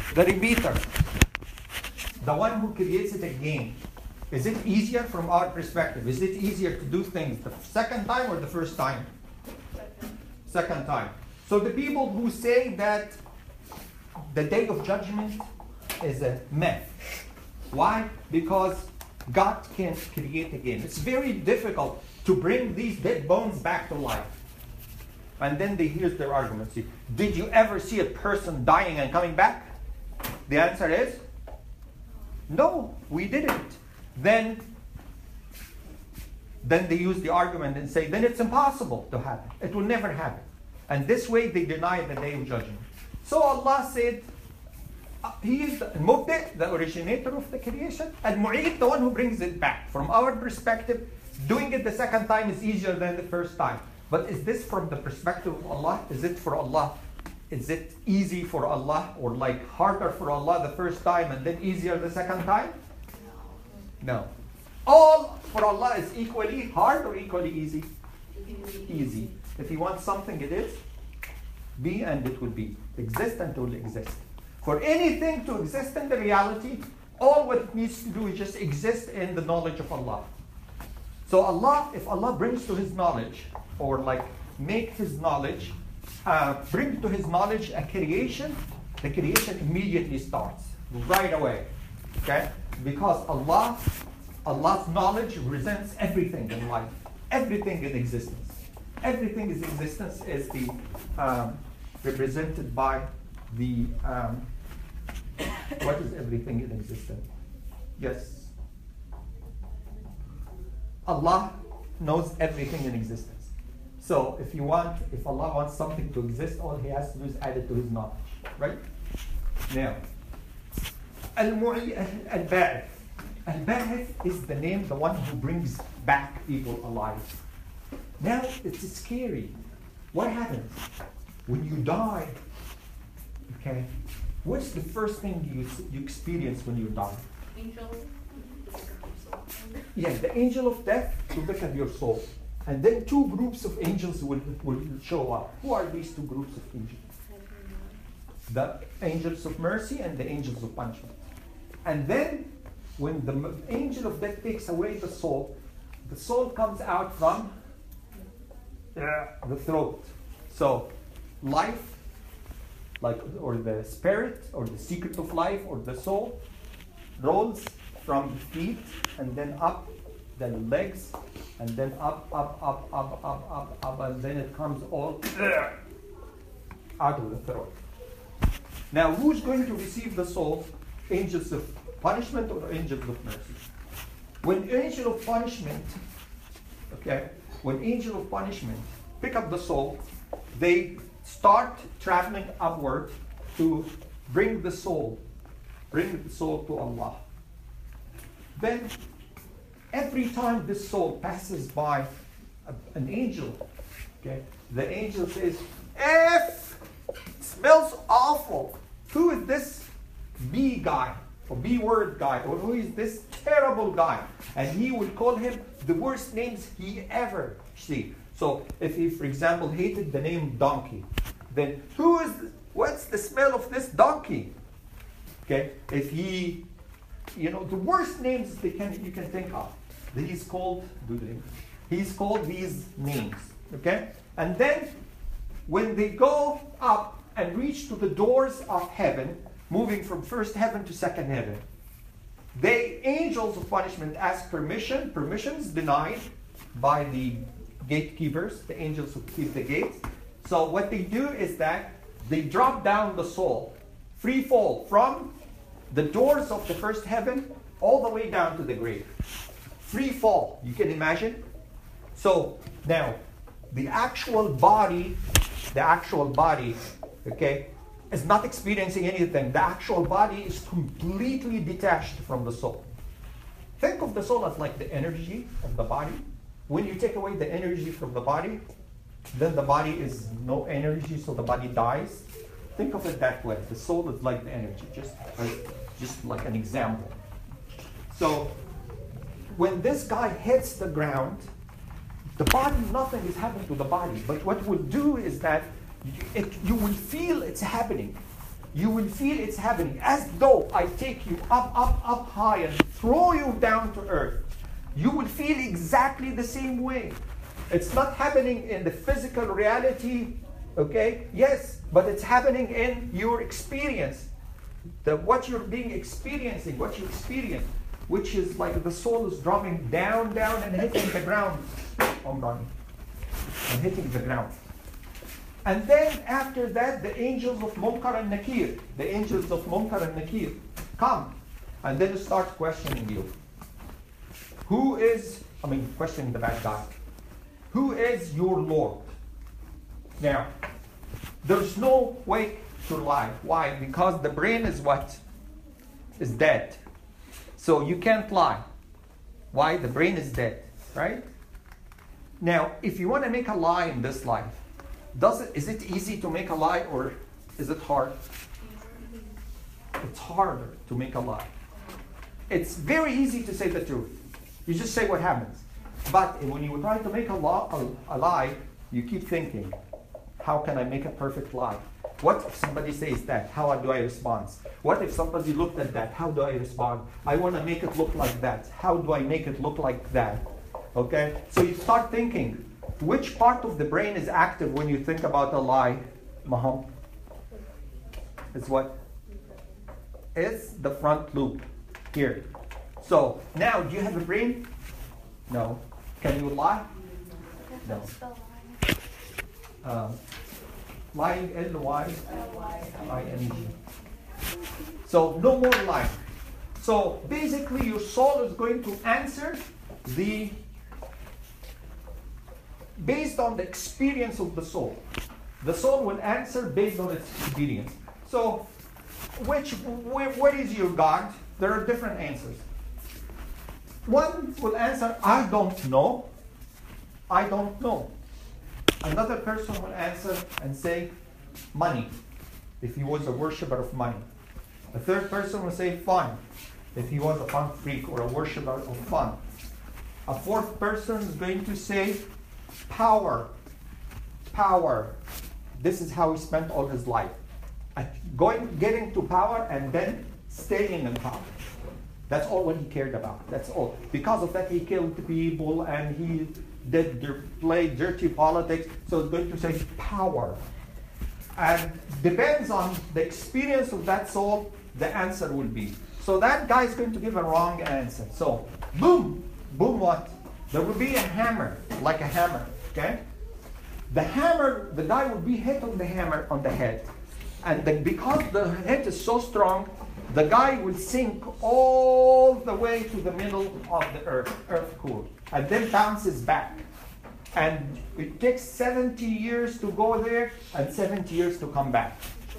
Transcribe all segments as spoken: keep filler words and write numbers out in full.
the repeater, the one who creates it again, is it easier from our perspective? Is it easier to do things the second time or the first time? Second. Second time. So the people who say that the day of judgment is a myth. Why? Because God can't create again. It's very difficult to bring these dead bones back to life. And then they here's their argument. See, did you ever see a person dying and coming back? The answer is no, we didn't. Then, then they use the argument and say, then it's impossible to happen. It will never happen. And this way they deny the day of judgment. So Allah said, uh, He is the Mubdi, the originator of the creation, and Mu'id, the one who brings it back. From our perspective, doing it the second time is easier than the first time. But is this from the perspective of Allah? Is it for Allah? Is it easy for Allah, or like harder for Allah the first time and then easier the second time? No. All for Allah is equally hard or equally easy? Easy. If He wants something, it is be and it will be. Exist and it will exist. For anything to exist in the reality, all what it needs to do is just exist in the knowledge of Allah. So Allah, if Allah brings to His knowledge, or like make His knowledge, uh, bring to His knowledge a creation, the creation immediately starts, right away. Okay? Because Allah, Allah's knowledge represents everything in life, everything in existence. Everything in existence is the um, represented by the um, what is everything in existence? Yes. Allah knows everything in existence. So if you want, if Allah wants something to exist, all He has to do is add it to His knowledge, right? Now, Al-Mu'i Al-Ba'ith. Al-Ba'ith is the name, the one who brings back people alive. Now, it's scary. What happens? When you die, okay, what's the first thing you, you experience when you die? Angel. Yeah, the angel of death to pick up your soul. And then two groups of angels will, will show up. Who are these two groups of angels? The angels of mercy and the angels of punishment. And then, when the angel of death takes away the soul, the soul comes out from uh, the throat. So, life, like, or the spirit, or the secret of life, or the soul, rolls from the feet, and then up, then legs, and then up, up, up, up, up, up, up, and then it comes all out of the throat. Now, who's going to receive the soul? Angels of punishment or angels of mercy? When angel of punishment, okay, when angel of punishment pick up the soul, they start traveling upward to bring the soul, bring the soul to Allah. Then, every time this soul passes by a, an angel, okay, the angel says, "F, it smells awful. Who is this B guy, or B word guy, or who is this terrible guy?" And he will call him the worst names he ever see. So, if he, for example, hated the name donkey, then who is? What's the smell of this donkey? Okay, if he, you know, the worst names they can you can think of. He's called, he's called these names, okay? And then, when they go up and reach to the doors of heaven, moving from first heaven to second heaven, they, angels of punishment, ask permission. Permissions denied by the gatekeepers, the angels who keep the gates. So what they do is that they drop down the soul, free fall, from the doors of the first heaven all the way down to the grave. Free fall, you can imagine? So, now, the actual body, the actual body, okay, is not experiencing anything. The actual body is completely detached from the soul. Think of the soul as like the energy of the body. When you take away the energy from the body, then the body is no energy, so the body dies. Think of it that way. The soul is like the energy, just, just like an example. So, when this guy hits the ground, the body, nothing is happening to the body. But what will do is that it, you will feel it's happening. you will feel it's happening as though I take you up, up, up high and throw you down to earth. You will feel exactly the same way. It's not happening in the physical reality, okay? Yes, but it's happening in your experience. The, what you're being experiencing, what you experience, which is like the soul is dropping down, down, and hitting the ground. I'm running. And hitting the ground. And then after that, the angels of Munkar and Nakir, the angels of Munkar and Nakir come and then start questioning you. Who is, I mean, questioning the bad guy. Who is your Lord? Now, there's no way to lie. Why? Because the brain is what? Is dead. So you can't lie. Why? The brain is dead, right? Now, if you want to make a lie in this life, does it, is it easy to make a lie or is it hard? It's harder to make a lie. It's very easy to say the truth. You just say what happens. But when you try to make a, law, a, a lie, you keep thinking, how can I make a perfect lie? What if somebody says that? How do I respond? What if somebody looked at that? How do I respond? I want to make it look like that. How do I make it look like that? Okay? So you start thinking, which part of the brain is active when you think about a lie, Maham? It's what? It's the front lobe here. So now, do you have a brain? No. Can you lie? No. Um, lying, L Y I N G. So no more lying. So basically, your soul is going to answer the based on the experience of the soul. The soul will answer based on its experience. So, which, wh- what is your God? There are different answers. One will answer, I don't know. I don't know. Another person will answer and say, money, if he was a worshiper of money. A third person will say, fun, if he was a fun freak or a worshiper of fun. A fourth person is going to say, power, power. This is how he spent all his life. Going, getting to power and then staying in power. That's all what he cared about. That's all. Because of that, he killed people and he did play dirty politics. So it's going to say power. And depends on the experience of that soul, the answer will be. So that guy is going to give a wrong answer. So boom, boom what? There will be a hammer, like a hammer, okay? The hammer, the guy will be hit on the hammer on the head. And the, because the head is so strong, the guy will sink all the way to the middle of the earth, earth core, and then bounces back. And it takes seventy years to go there and seventy years to come back.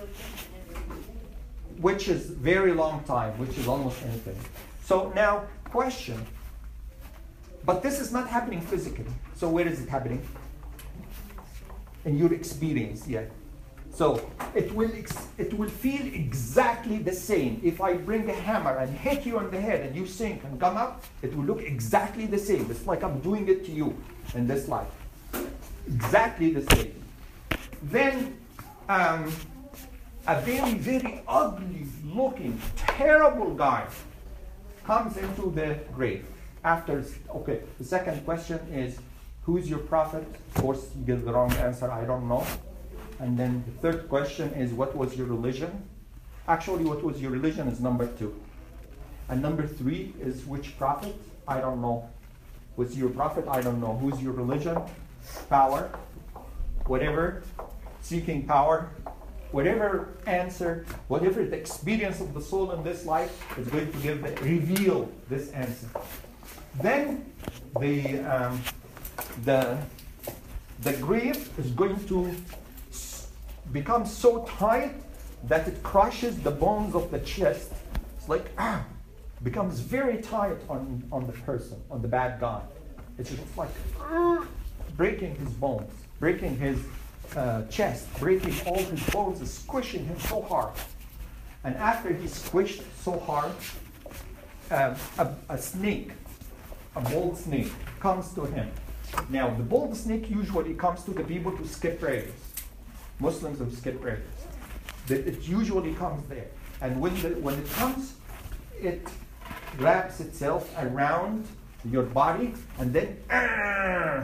Which is very long time, which is almost anything. So now, question. But this is not happening physically. So where is it happening? In your experience, yeah. So it will ex- it will feel exactly the same. If I bring a hammer and hit you on the head and you sink and come up, it will look exactly the same. It's like I'm doing it to you in this life. Exactly the same. Then um, a very, very ugly looking, terrible guy comes into the grave. After, okay, the second question is, who is your prophet? Of course, you get the wrong answer, I don't know. And then the third question is, what was your religion? Actually, what was your religion is number two. And number three is, which prophet? I don't know. What's your prophet? I don't know. Who's your religion? Power. Whatever. Seeking power. Whatever answer, whatever the experience of the soul in this life is going to give the, reveal this answer. Then the um, the the grave is going to become so tight that it crushes the bones of the chest. It's like ah, becomes very tight on, on the person, on the bad guy. It's just like ah, breaking his bones, breaking his uh, chest, breaking all his bones, is squishing him so hard. And after he's squished so hard, uh, a, a snake, a bold snake, comes to him. Now, the bold snake usually comes to the people who skip prayers. Muslims who skip prayers. That it usually comes there. And when, the, when it comes, it wraps itself around your body, and then uh,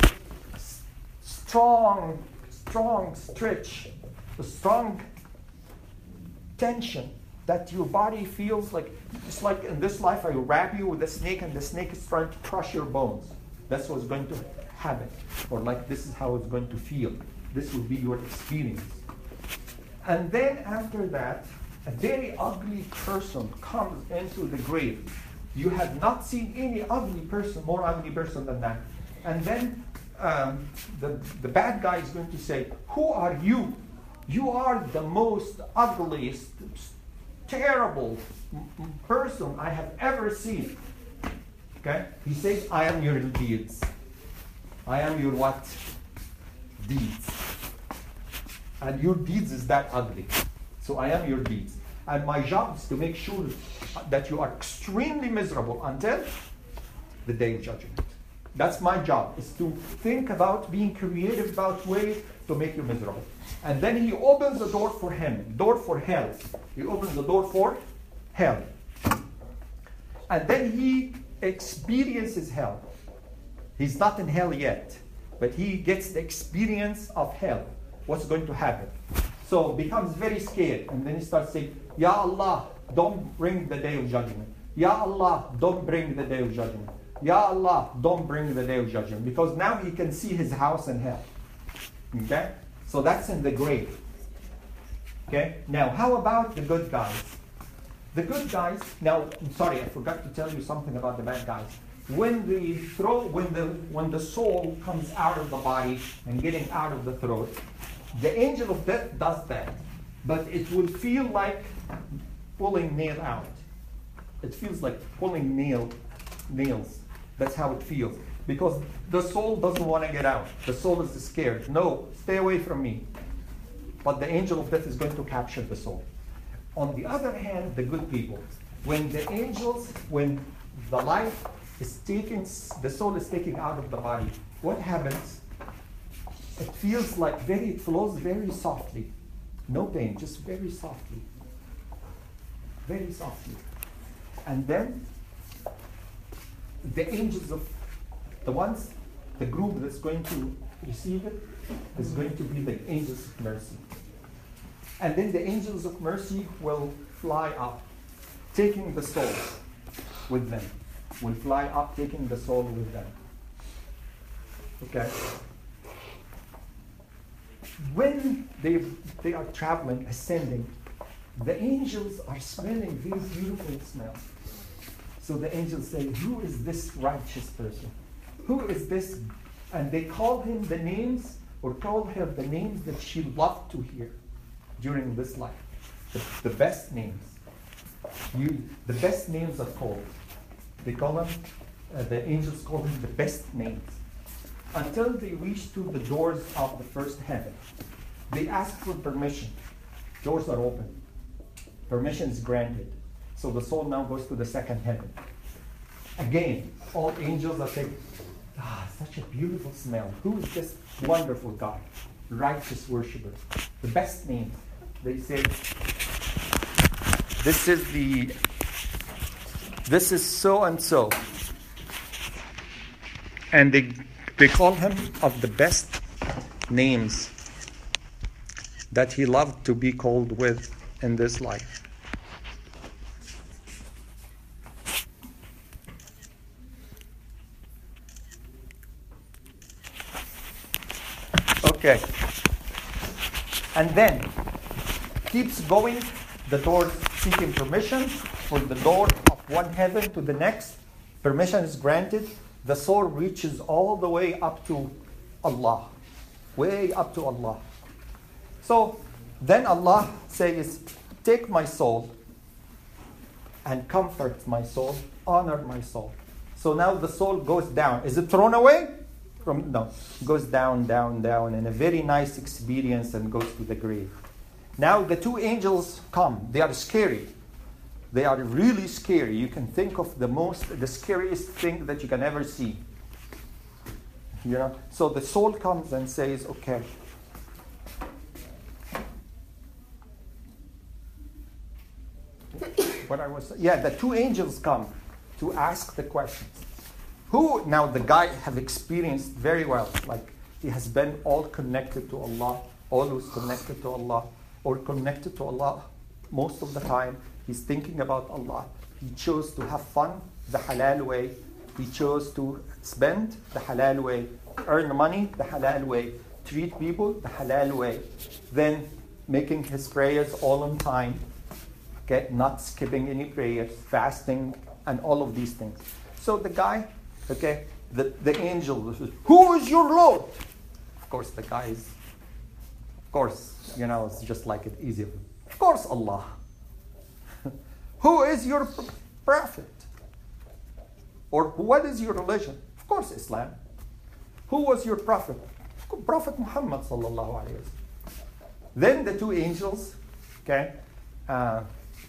strong, strong stretch, a strong tension that your body feels like, it's like in this life I wrap you with a snake and the snake is trying to crush your bones. That's what's going to happen. Or like this is how it's going to feel. This will be your experience. And then after that, a very ugly person comes into the grave. You have not seen any ugly person, more ugly person than that. And then um, the, the bad guy is going to say, who are you? You are the most ugliest, terrible person I have ever seen. Okay? He says, I am your deeds. I am your what? Deeds. And your deeds is that ugly. So I am your deeds. And my job is to make sure that you are extremely miserable until the day of judgment. That's my job, is to think about being creative about ways to make you miserable. And then he opens the door for him, door for hell. He opens the door for hell. And then he experiences hell. He's not in hell yet, but he gets the experience of hell. What's going to happen? So becomes very scared, and then he starts saying, Ya Allah, don't bring the day of judgment. Ya Allah, don't bring the day of judgment. Ya Allah, don't bring the day of judgment. Because now he can see his house in hell. Okay? So that's in the grave. Okay? Now, how about the good guys? The good guys, now, I'm sorry, I forgot to tell you something about the bad guys. When the throat, when the when the soul comes out of the body and getting out of the throat, the angel of death does that. But it will feel like pulling nail out. It feels like pulling nail nails. That's how it feels. Because the soul doesn't want to get out. The soul is scared. No, stay away from me. But the angel of death is going to capture the soul. On the other hand, the good people, when the angels, when the life is taken, the soul is taken out of the body, what happens? It feels like very, it flows very softly. No pain, just very softly. Very softly. And then the angels of the ones, the group that's going to receive it is going to be the angels of mercy. And then the angels of mercy will fly up, taking the soul with them. Will fly up, taking the soul with them. Okay? When they, they are traveling, ascending, the angels are smelling very beautiful smells. So the angels say, who is this righteous person? Who is this? And they call him the names, or call her the names that she loved to hear during this life. The, the best names. You, the best names are called. They call them, uh, the angels call them the best names. Until they reach to the doors of the first heaven. They ask for permission. Doors are open. Permission is granted. So the soul now goes to the second heaven. Again, all angels are saying, ah, such a beautiful smell. Who is this wonderful God? Righteous worshiper. The best names. They say, this is the, this is so and so. And they, they call him of the best names that he loved to be called with in this life. Okay. And then keeps going, the door seeking permission for the door of one heaven to the next. Permission is granted. The soul reaches all the way up to Allah. Way up to Allah. So then Allah says, take my soul and comfort my soul, honor my soul. So now the soul goes down. Is it thrown away? From, no, goes down, down, down, in a very nice experience and goes to the grave. Now the two angels come. They are scary. They are really scary. You can think of the most, the scariest thing that you can ever see. You know. So the soul comes and says, "Okay, what I was, yeah, the two angels come to ask the questions. Who, now the guy have experienced very well, like he has been all connected to Allah, always connected to Allah, or connected to Allah most of the time. He's thinking about Allah. He chose to have fun the halal way. He chose to spend the halal way, earn money the halal way, treat people the halal way, then making his prayers all on time, okay, not skipping any prayers, fasting, and all of these things. So the guy, okay, the, the angel says, who is your Lord? Of course, the guy is, of course, you know, it's just like it easy. Of course, Allah. Who is your prophet? Or what is your religion? Of course, Islam. Who was your prophet? Prophet Muhammad sallallahu alaihi wasallam. Then the two angels, okay, uh,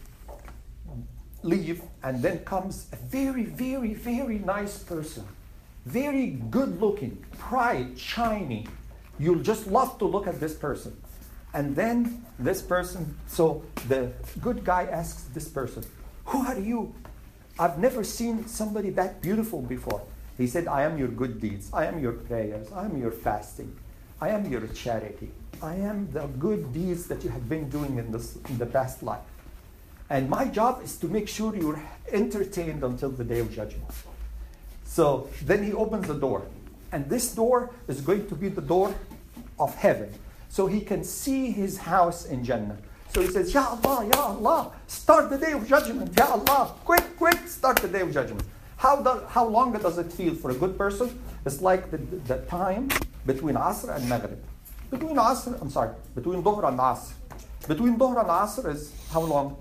leave, and then comes a very, very, very nice person, very good looking, bright, shiny. You'll just love to look at this person. And then this person, so the good guy asks this person, who are you? I've never seen somebody that beautiful before. He said, I am your good deeds. I am your prayers. I am your fasting. I am your charity. I am the good deeds that you have been doing in, this, in the past life. And my job is to make sure you're entertained until the day of judgment. So then he opens the door. And this door is going to be the door of heaven. So he can see his house in Jannah. So he says, Ya Allah, Ya Allah, start the day of judgment. Ya Allah, quick, quick, start the day of judgment. How, do, how long does it feel for a good person? It's like the, the time between Asr and Maghrib. Between Asr, I'm sorry, between Dhuhr and Asr. Between Dhuhr and Asr is how long?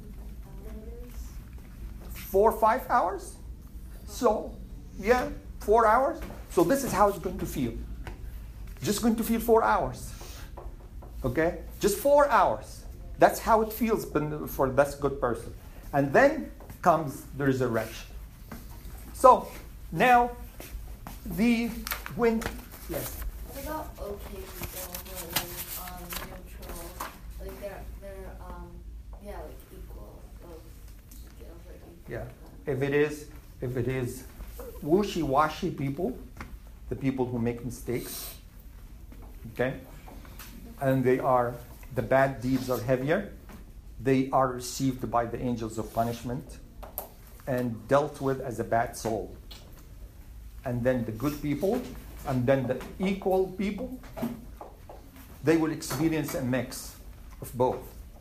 Four, five hours? So, yeah, four hours. So this is how it's going to feel. Just going to feel four hours. Okay? Just four hours. That's how it feels for this good person. And then comes the resurrection. So now the when yes. What about okay people who are like um neutral? Like they're they're um yeah like equal of scales are equal. Yeah. If it is if it is wishy-washy people, the people who make mistakes, okay, and they are the bad deeds are heavier, they are received by the angels of punishment and dealt with as a bad soul. And then the good people, and then the equal people, they will experience a mix of both.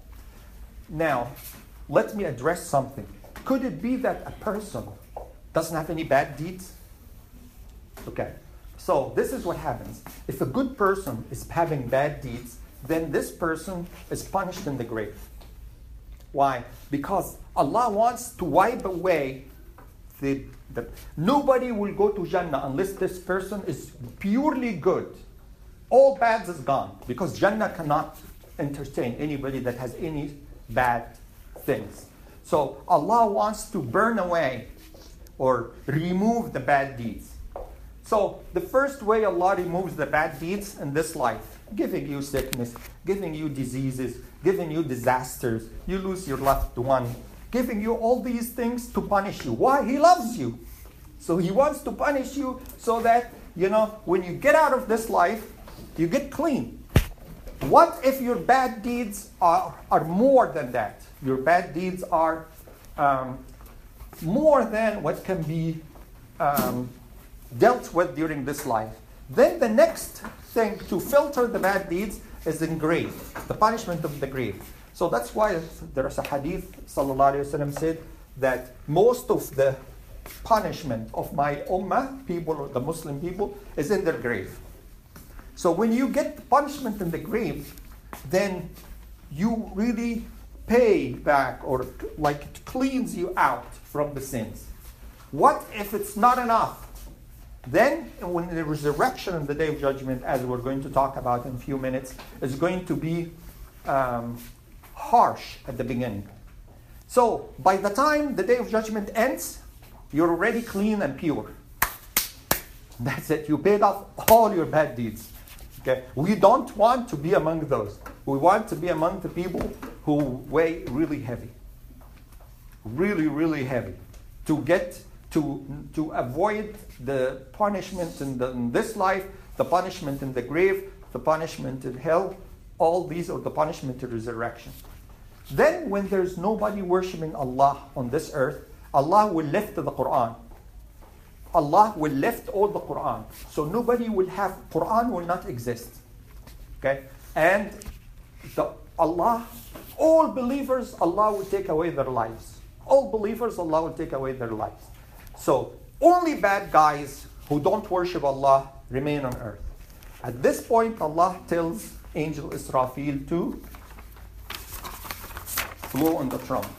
Now, let me address something. Could it be that a person doesn't have any bad deeds? Okay, so this is what happens. If a good person is having bad deeds, then this person is punished in the grave. Why? Because Allah wants to wipe away the, the nobody will go to Jannah unless this person is purely good. All bad is gone, because Jannah cannot entertain anybody that has any bad things. So Allah wants to burn away or remove the bad deeds. So the first way Allah removes the bad deeds in this life, giving you sickness, giving you diseases, giving you disasters, you lose your loved one, giving you all these things to punish you. Why? He loves you. So He wants to punish you so that, you know, when you get out of this life, you get clean. What if your bad deeds are, are more than that? Your bad deeds are um, more than what can be um, dealt with during this life. Then the next thing to filter the bad deeds is in grave, the punishment of the grave. So that's why there is a hadith, sallallahu alaihi wasallam said, that most of the punishment of my ummah, people, or the Muslim people, is in their grave. So when you get the punishment in the grave, then you really pay back, or like it cleans you out from the sins. What if it's not enough? Then, when the resurrection and the day of judgment, as we're going to talk about in a few minutes, is going to be um, harsh at the beginning. So, by the time the day of judgment ends, you're already clean and pure. That's it. You paid off all your bad deeds. Okay? We don't want to be among those. We want to be among the people who weigh really heavy. really, really heavy. To get, to, to avoid the punishment in, the, in this life, the punishment in the grave, the punishment in hell, all these are the punishment in resurrection. Then when there's nobody worshiping Allah on this earth, Allah will lift the Quran. Allah will lift all the Quran. So nobody will have, Quran will not exist. Okay? And the Allah, all believers, Allah will take away their lives. All believers, Allah will take away their lives. So only bad guys who don't worship Allah remain on earth. At this point, Allah tells Angel Israfil to blow on the trumpet.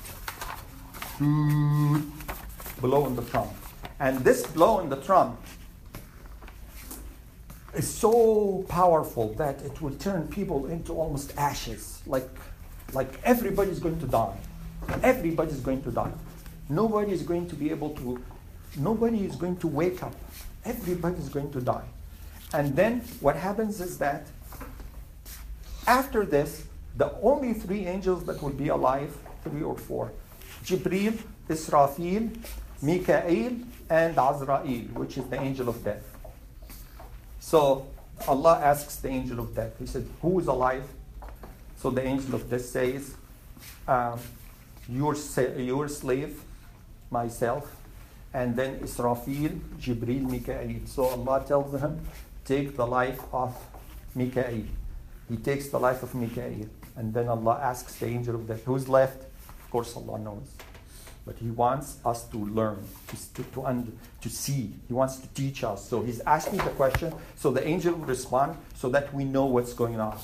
Blow on the trumpet. And this blow on the trumpet is so powerful that it will turn people into almost ashes. Like, like everybody's going to die. Everybody's going to die. Nobody is going to be able to, nobody is going to wake up. Everybody's going to die. And then what happens is that after this, the only three angels that will be alive, three or four, Jibreel, Israfil, Mikael, and Azrael, which is the angel of death. So Allah asks the angel of death, He said, who is alive? So the angel of death says, um, your, sa- your slave, myself, and then Israfil, Jibreel, Mikael. So Allah tells him, take the life of Mikael. He takes the life of Mikael. And then Allah asks the angel of death, who's left? Of course Allah knows. But He wants us to learn, to, to, to, under, to see. He wants to teach us. So He's asking the question, so the angel will respond so that we know what's going on.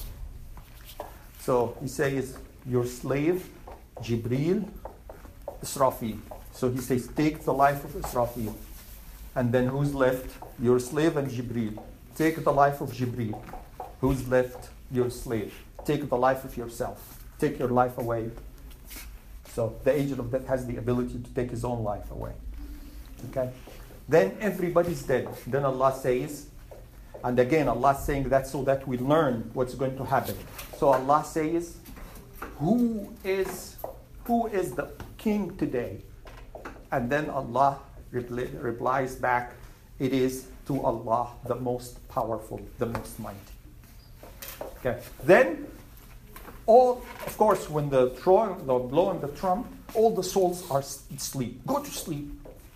So He says, your slave, Jibreel, Israfil. So He says, take the life of Israfil. And then who's left? Your slave and Jibreel. Take the life of Jibreel. Who's left? Your slave. Take the life of yourself. Take your life away. So the angel of death has the ability to take his own life away. Okay? Then everybody's dead. Then Allah says, and again Allah saying that so that we learn what's going to happen. So Allah says, who is who is the king today? And then Allah repli- replies back, it is to Allah, the most powerful, the most mighty. Okay. Then all, of course, when the, tro- the blow on the trump, all the souls are asleep. Go to sleep.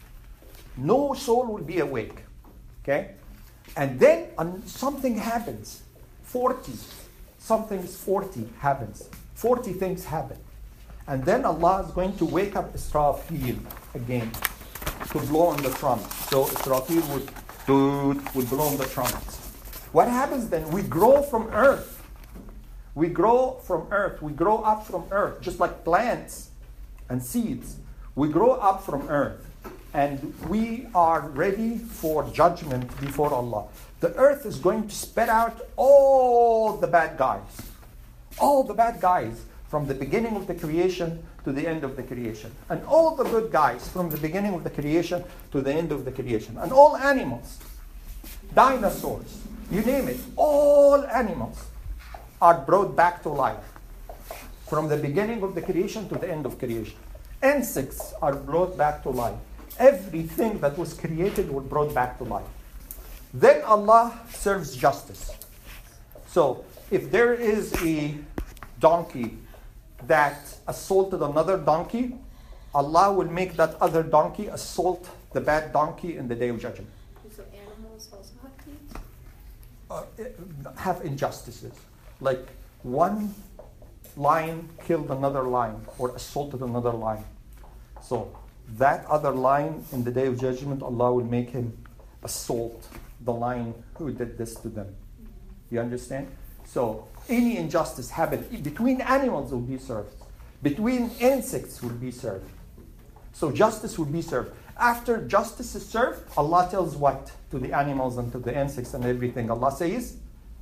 No soul will be awake. Okay? And then um, something happens. forty. Something's forty happens. forty things happen. And then Allah is going to wake up Israfil again to blow on the trumpet. So Israfil would, would, would blow on the trumpet. What happens then? We grow from earth. We grow from earth. We grow up from earth, just like plants and seeds. We grow up from earth. And we are ready for judgment before Allah. The earth is going to spit out all the bad guys. All the bad guys from the beginning of the creation to the end of the creation. And all the good guys from the beginning of the creation to the end of the creation. And all animals, dinosaurs, you name it, all animals are brought back to life. From the beginning of the creation to the end of creation. Insects are brought back to life. Everything that was created was brought back to life. Then Allah serves justice. So if there is a donkey that assaulted another donkey, Allah will make that other donkey assault the bad donkey in the day of judgment. So animals also have needs? Uh, have injustices. Like one lion killed another lion or assaulted another lion. So that other lion in the day of judgment, Allah will make him assault the lion who did this to them. You understand? So any injustice happened between animals will be served. Between insects will be served. So justice will be served. After justice is served, Allah tells what? To the animals and to the insects and everything. Allah says,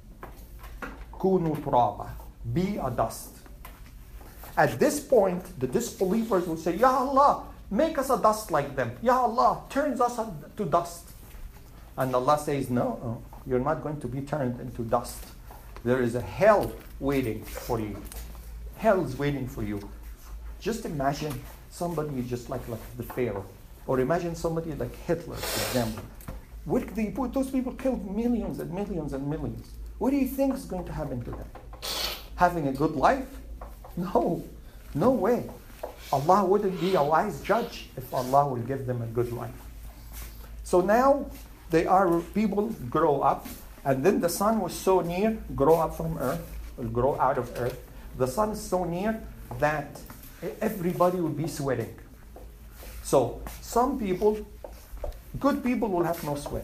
Kunu turaba. Be a dust. At this point, the disbelievers will say, Ya Allah, make us a dust like them. Ya Allah, turns us to dust. And Allah says, no, no, you're not going to be turned into dust. There is a hell waiting for you. Hell is waiting for you. Just imagine somebody just like, like the Pharaoh. Or imagine somebody like Hitler, for example. What they put, those people killed millions and millions and millions. What do you think is going to happen to them? Having a good life? No, no way. Allah wouldn't be a wise judge if Allah will give them a good life. So now they are, people grow up, and then the sun was so near, grow up from earth, will grow out of earth. The sun is so near that everybody will be sweating. So some people, good people will have no sweat.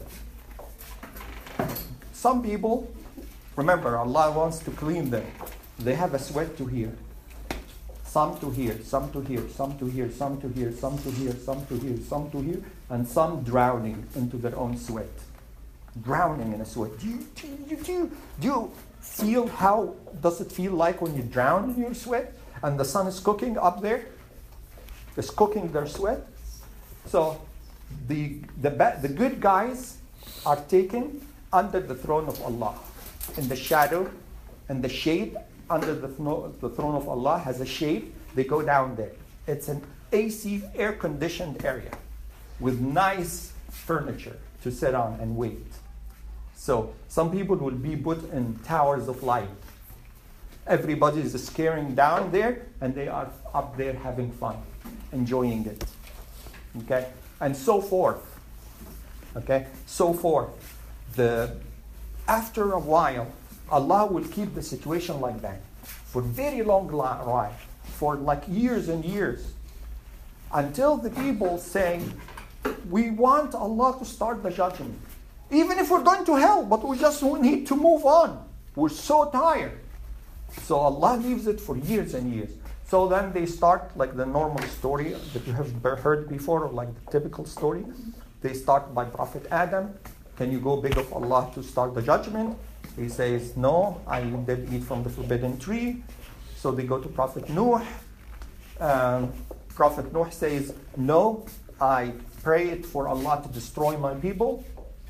Some people, remember, Allah wants to clean them. They have a sweat to here. Some to here, some to here, some to here, some to here, some to here, some to here, some to here, and some drowning into their own sweat. Drowning in a sweat. Do you, do you, do you, do you feel how does it feel like when you drown in your sweat and the sun is cooking up there? It's cooking their sweat. So the, the, ba- the good guys are taken under the throne of Allah, in the shadow and the shade. Under the, thno- the throne of Allah has a shade. They go down there. It's an A C, air-conditioned area with nice furniture to sit on and wait. So some people will be put in towers of light. Everybody is scaring down there, and they are up there having fun, enjoying it. Okay, and so forth. Okay, so forth. The after a while, Allah will keep the situation like that for very long while, for like years and years, until the people say, we want Allah to start the judgment. Even if we're going to hell, but we just need to move on. We're so tired. So Allah leaves it for years and years. So then they start like the normal story that you have heard before, or like the typical story. They start by Prophet Adam. Can you go beg of Allah to start the judgment? He says, no, I did eat from the forbidden tree. So they go to Prophet Nuh. Um, Prophet Nuh says, no, I prayed for Allah to destroy my people.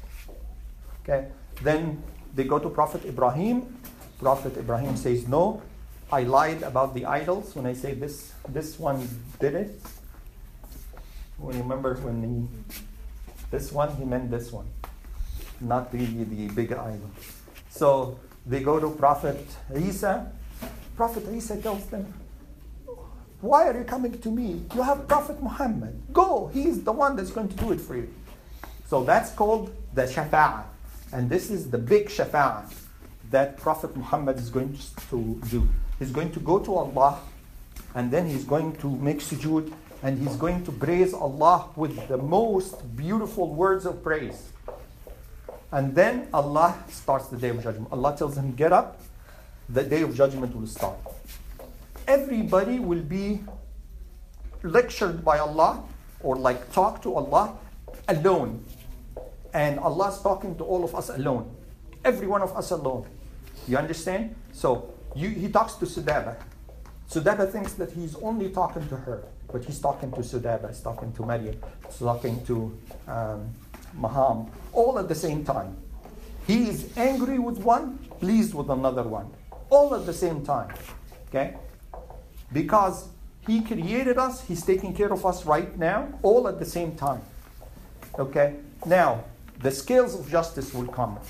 Okay. Then they go to Prophet Ibrahim. Prophet Ibrahim says, no, I lied about the idols when I say this, this one did it. When you remember when he, this one, he meant this one, not the, the big idol. So they go to Prophet Isa. Prophet Isa tells them, why are you coming to me? You have Prophet Muhammad. Go, he's the one that's going to do it for you. So that's called the shafa'ah. And this is the big shafa'ah that Prophet Muhammad is going to do. He's going to go to Allah, and then he's going to make sujood, and he's going to praise Allah with the most beautiful words of praise. And then Allah starts the day of judgment. Allah tells him, get up, the day of judgment will start. Everybody will be lectured by Allah, or like talk to Allah alone. And Allah is talking to all of us alone. Every one of us alone. You understand? So you, he talks to Sudaba. Sudaba thinks that he's only talking to her, but he's talking to Sudaba, he's talking to Maryam, he's talking to um, Maham, all at the same time. He is angry with one, pleased with another one, all at the same time. Okay? Because he created us, he's taking care of us right now, all at the same time. Okay? Now, the scales of justice will come.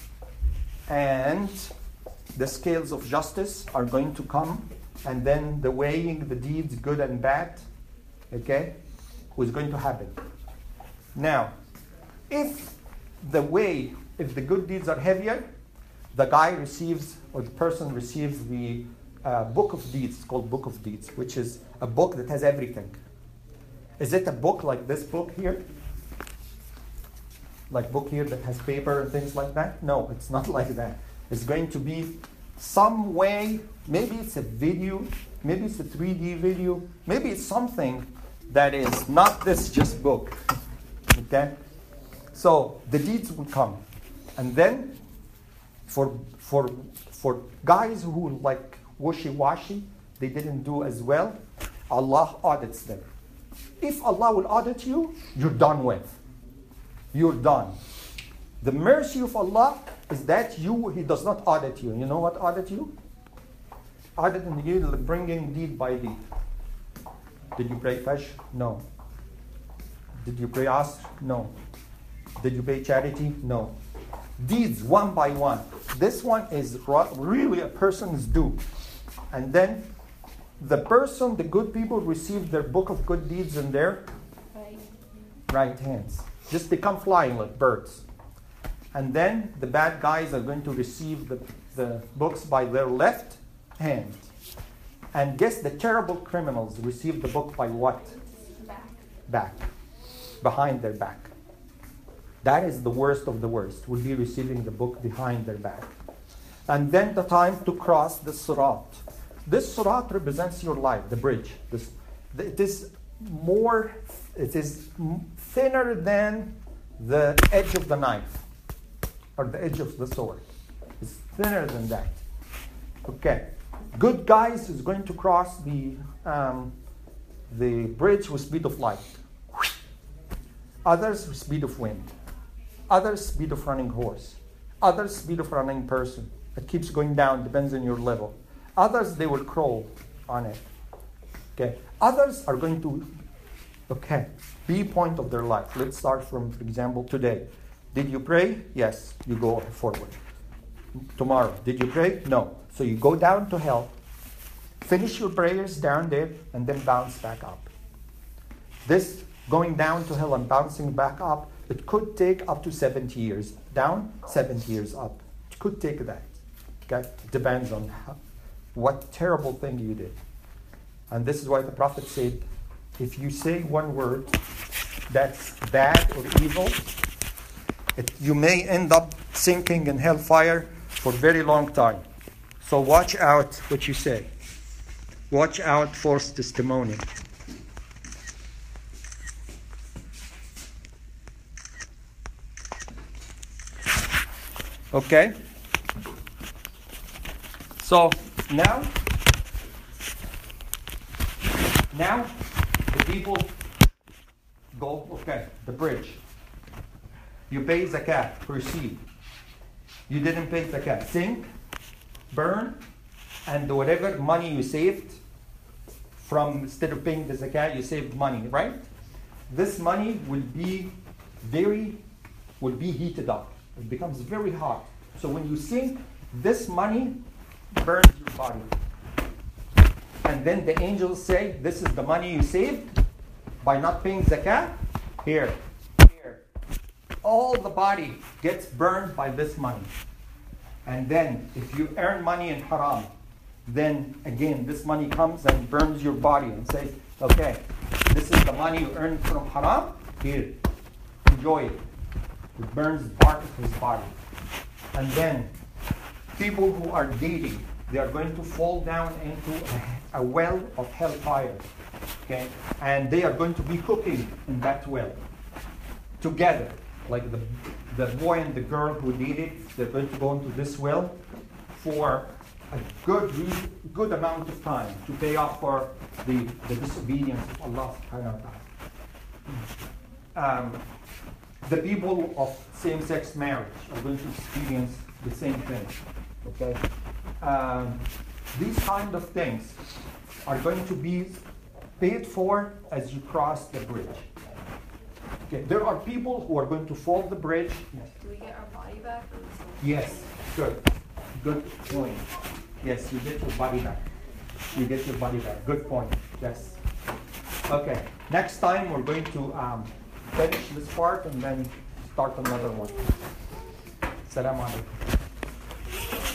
And the scales of justice are going to come, and then the weighing the deeds, good and bad, okay, is going to happen. Now, if the way, if the good deeds are heavier, the guy receives, or the person receives the uh, book of deeds. It's called book of deeds, which is a book that has everything. Is it a book like this book here? Like book here that has paper and things like that? No, it's not like that. It's going to be some way, maybe it's a video, maybe it's a three D video, maybe it's something that is not this just book. Okay? So the deeds will come. And then for for for guys who like wishy-washy, they didn't do as well, Allah audits them. If Allah will audit you, you're done with. You're done. The mercy of Allah is that you, He does not audit you. You know what audit you? Audit in the bringing deed by deed. Did you pray Fajr? No. Did you pray Asr? No. Did you pay charity? No. Deeds one by one. This one is really a person's due. And then the person, the good people, receive their book of good deeds in their right, right hands. Just they come flying like birds. And then the bad guys are going to receive the, the books by their left hand. And guess the terrible criminals receive the book by what? Back. Back. Behind their back. That is the worst of the worst, will be receiving the book behind their back. And then the time to cross the Sirat. This Sirat represents your life, the bridge. This, it is more, it is thinner than the edge of the knife or the edge of the sword. It's thinner than that. Okay. Good guys is going to cross the um, the bridge with speed of light. Others with speed of wind. Others speed of running horse. Others speed of running person. It keeps going down, depends on your level. Others, they will crawl on it. Okay. Others are going to, okay, be point of their life. Let's start from, for example, today. Did you pray? Yes, you go forward. Tomorrow, did you pray? No. So you go down to hell, finish your prayers down there, and then bounce back up. This going down to hell and bouncing back up, it could take up to seventy years. Down, seventy years up. It could take that. Okay? It depends on how, what terrible thing you did. And this is why the Prophet said, if you say one word that's bad or evil, it, you may end up sinking in hellfire for a very long time. So watch out what you say. Watch out false testimony. Okay? So now, now the people go, okay, the bridge. You pay zakat, proceed. You didn't pay zakat, sink, burn, and whatever money you saved from, instead of paying the zakat, you saved money, right? This money will be very, will be heated up. It becomes very hot. So when you sink, this money burns your body. And then the angels say, this is the money you saved by not paying zakat. Here, here. All the body gets burned by this money. And then if you earn money in haram, then again this money comes and burns your body and says, okay, this is the money you earned from haram. Here, enjoy it. It burns part of his body. And then people who are dating, they are going to fall down into a, a well of hellfire. Okay? And they are going to be cooking in that well together. Like the, the boy and the girl who dated, they're going to go into this well for a good good amount of time to pay off for the, the disobedience of Allah subhanahu wa ta'ala. Um, The people of same-sex marriage are going to experience the same thing. Okay, um, these kind of things are going to be paid for as you cross the bridge. Okay, there are people who are going to fall the bridge. Yes. Do we get our body back? Or Yes, good, good point. Yes, you get your body back. You get your body back. Good point. Yes. Okay. Next time we're going to. Um, Finish this part and then start another one. Assalamu alaikum.